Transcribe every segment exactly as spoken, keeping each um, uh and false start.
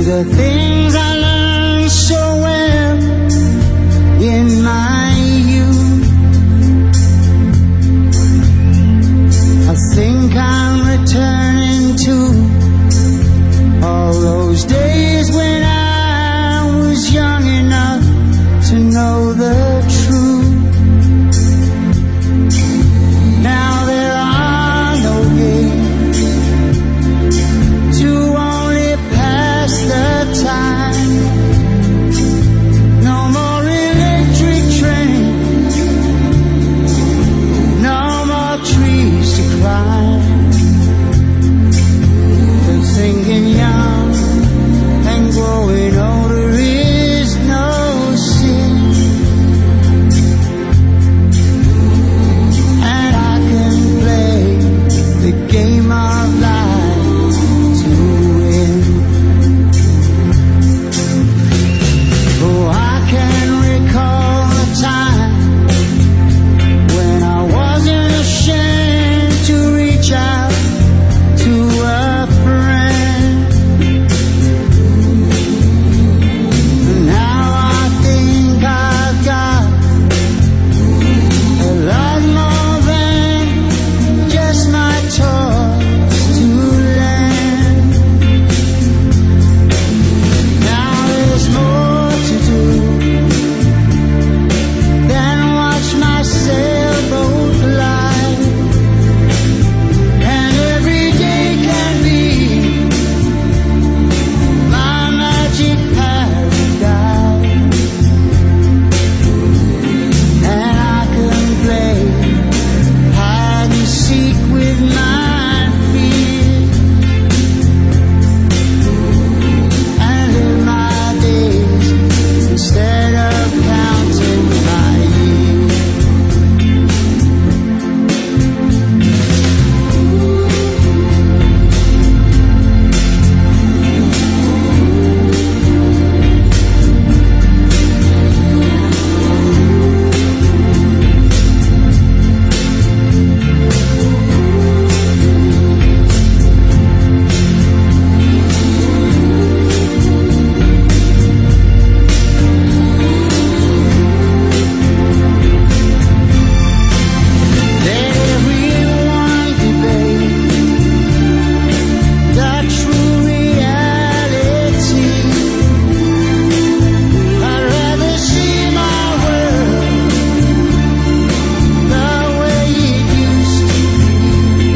the things I learned so well in my youth. I think I'm returning to all those days when I was young enough to know the truth. Now there are no games to only pass the time. No more electric trains, no more trees to climb. But thinking young and growing older is no sin. And I can play the game of life to win. Oh, I can recall a time when I wasn't ashamed to reach out to a friend. Now I think I've got a lot more than just my toys to lend. Now there's more to do than watch my sailboat fly. And every day can be my magic paradise. And I can play hide and seek with my fears and live my days instead of counting my years. Everyone debate the true reality. I'd rather see my world the way it used to be.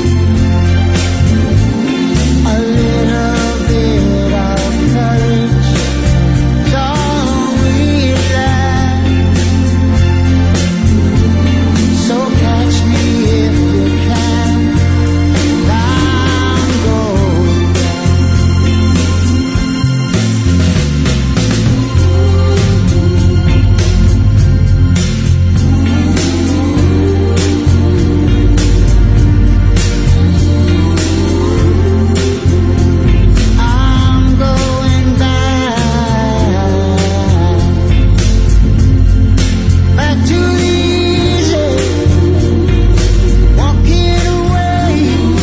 A little bit of courage is all we lack. So catch me if you can. I'm going I'm going back, back to the easy, walking away.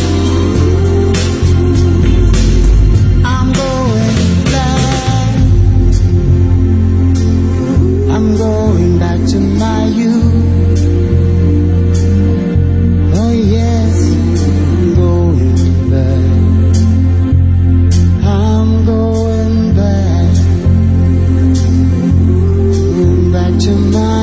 I'm going back, I'm going back to my youth. Oh yes, I'm going back, I'm going back, going back to my